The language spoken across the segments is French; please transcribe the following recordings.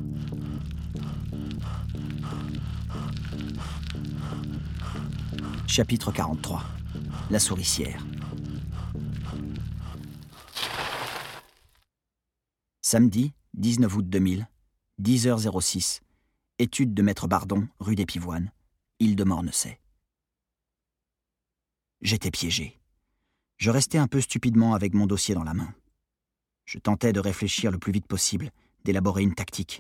Chapitre 43. La souricière. Samedi, 19 août 2000, 10h06. Étude de Maître Bardon, rue des Pivoines, île de Mornessay. J'étais piégé. Je restais un peu stupidement avec mon dossier dans la main. Je tentais de réfléchir le plus vite possible, d'élaborer une tactique.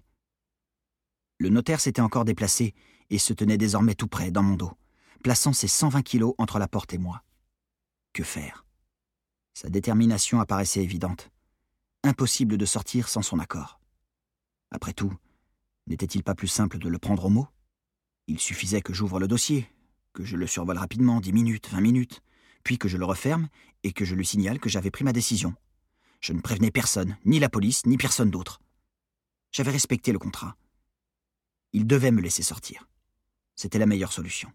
Le notaire s'était encore déplacé et se tenait désormais tout près, dans mon dos, plaçant ses 120 kilos entre la porte et moi. Que faire ? Sa détermination apparaissait évidente. Impossible de sortir sans son accord. Après tout, n'était-il pas plus simple de le prendre au mot ? Il suffisait que j'ouvre le dossier, que je le survole rapidement, 10 minutes, 20 minutes, puis que je le referme et que je lui signale que j'avais pris ma décision. Je ne prévenais personne, ni la police, ni personne d'autre. J'avais respecté le contrat. Il devait me laisser sortir. C'était la meilleure solution.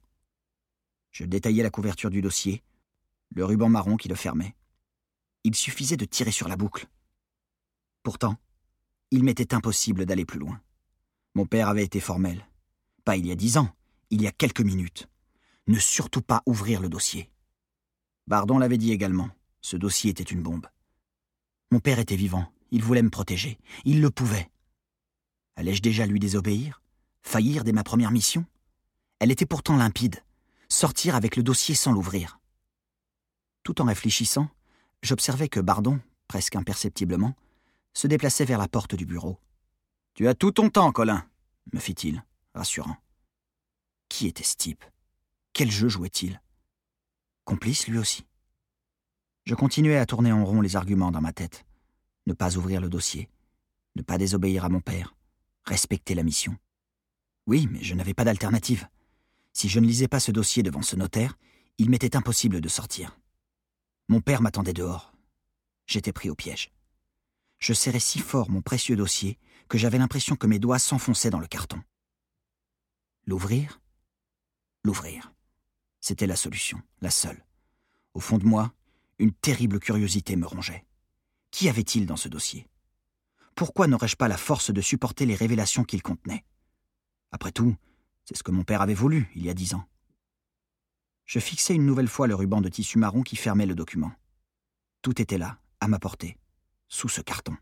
Je détaillai la couverture du dossier, le ruban marron qui le fermait. Il suffisait de tirer sur la boucle. Pourtant, il m'était impossible d'aller plus loin. Mon père avait été formel. Pas il y a 10 ans, il y a quelques minutes. Ne surtout pas ouvrir le dossier. Bardon l'avait dit également, ce dossier était une bombe. Mon père était vivant, il voulait me protéger, il le pouvait. Allais-je déjà lui désobéir ? Faillir dès ma première mission ? Elle était pourtant limpide, sortir avec le dossier sans l'ouvrir. Tout en réfléchissant, j'observais que Bardon, presque imperceptiblement, se déplaçait vers la porte du bureau. « Tu as tout ton temps, Colin !» me fit-il, rassurant. Qui était ce type ? Quel jeu jouait-il ? Complice, lui aussi. Je continuais à tourner en rond les arguments dans ma tête. Ne pas ouvrir le dossier, ne pas désobéir à mon père, respecter la mission. Oui, mais je n'avais pas d'alternative. Si je ne lisais pas ce dossier devant ce notaire, il m'était impossible de sortir. Mon père m'attendait dehors. J'étais pris au piège. Je serrais si fort mon précieux dossier que j'avais l'impression que mes doigts s'enfonçaient dans le carton. L'ouvrir ? L'ouvrir. C'était la solution, la seule. Au fond de moi, une terrible curiosité me rongeait. Qu'y avait-il dans ce dossier ? Pourquoi n'aurais-je pas la force de supporter les révélations qu'il contenait ? Après tout, c'est ce que mon père avait voulu, il y a 10 ans. Je fixai une nouvelle fois le ruban de tissu marron qui fermait le document. Tout était là, à ma portée, sous ce carton.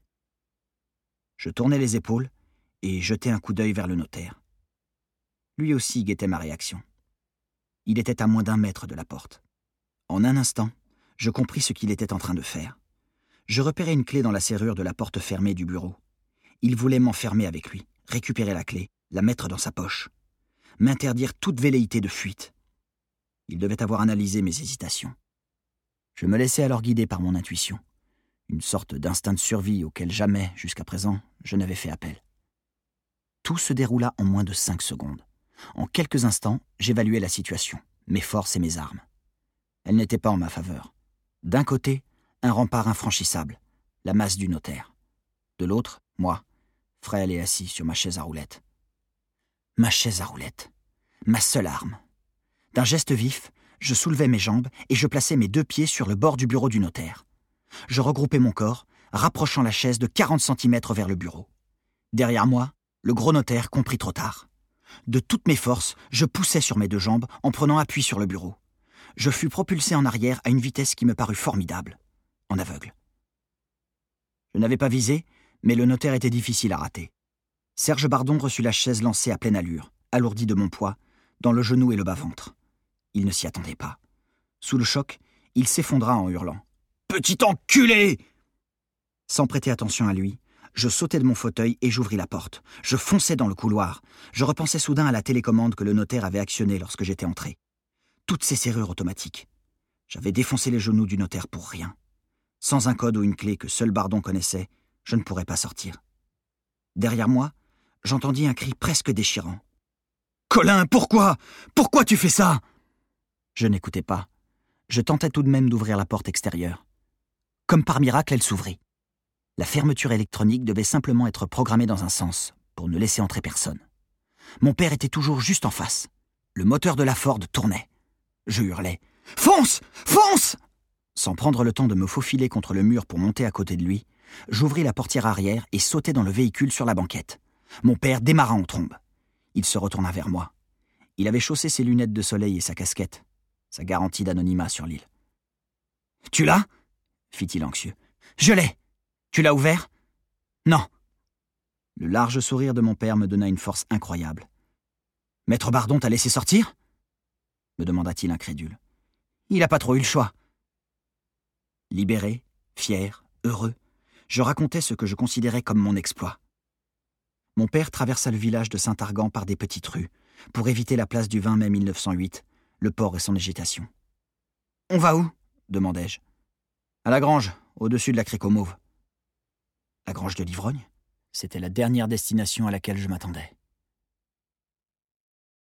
Je tournai les épaules et jetai un coup d'œil vers le notaire. Lui aussi guettait ma réaction. Il était à moins d'1 mètre de la porte. En un instant, je compris ce qu'il était en train de faire. Je repérai une clé dans la serrure de la porte fermée du bureau. Il voulait m'enfermer avec lui, récupérer la clé, la mettre dans sa poche, m'interdire toute velléité de fuite. Il devait avoir analysé mes hésitations. Je me laissai alors guider par mon intuition, une sorte d'instinct de survie auquel jamais, jusqu'à présent, je n'avais fait appel. Tout se déroula en moins de 5 secondes. En quelques instants, j'évaluai la situation, mes forces et mes armes. Elles n'étaient pas en ma faveur. D'un côté, un rempart infranchissable, la masse du notaire. De l'autre, moi, frêle et assis sur ma chaise à roulettes. Ma chaise à roulettes, ma seule arme. D'un geste vif, je soulevai mes jambes et je plaçai mes 2 pieds sur le bord du bureau du notaire. Je regroupai mon corps, rapprochant la chaise de 40 cm vers le bureau. Derrière moi, le gros notaire comprit trop tard. De toutes mes forces, je poussai sur mes 2 jambes en prenant appui sur le bureau. Je fus propulsé en arrière à une vitesse qui me parut formidable, en aveugle. Je n'avais pas visé, mais le notaire était difficile à rater. Serge Bardon reçut la chaise lancée à pleine allure, alourdie de mon poids, dans le genou et le bas-ventre. Il ne s'y attendait pas. Sous le choc, il s'effondra en hurlant. « Petit enculé !» Sans prêter attention à lui, je sautai de mon fauteuil et j'ouvris la porte. Je fonçai dans le couloir. Je repensai soudain à la télécommande que le notaire avait actionnée lorsque j'étais entré. Toutes ces serrures automatiques. J'avais défoncé les genoux du notaire pour rien. Sans un code ou une clé que seul Bardon connaissait, je ne pourrais pas sortir. Derrière moi, j'entendis un cri presque déchirant. « Colin, pourquoi ? Pourquoi tu fais ça ?» Je n'écoutais pas. Je tentais tout de même d'ouvrir la porte extérieure. Comme par miracle, elle s'ouvrit. La fermeture électronique devait simplement être programmée dans un sens, pour ne laisser entrer personne. Mon père était toujours juste en face. Le moteur de la Ford tournait. Je hurlais. « Fonce ! Fonce !» Sans prendre le temps de me faufiler contre le mur pour monter à côté de lui, j'ouvris la portière arrière et sautai dans le véhicule sur la banquette. Mon père démarra en trombe. Il se retourna vers moi. Il avait chaussé ses lunettes de soleil et sa casquette, sa garantie d'anonymat sur l'île. « Tu l'as » fit-il anxieux. « Je l'ai. Tu l'as ouvert ?»« Non. » Le large sourire de mon père me donna une force incroyable. « Maître Bardon t'a laissé sortir ?» me demanda-t-il incrédule. « Il n'a pas trop eu le choix. » Libéré, fier, heureux, je racontais ce que je considérais comme mon exploit. Mon père traversa le village de Saint-Argan par des petites rues, pour éviter la place du 20 mai 1908, le port et son agitation. « On va où ?» demandai-je. « À la grange, au-dessus de la crique aux mauves. » La grange de l'ivrogne ? C'était la dernière destination à laquelle je m'attendais.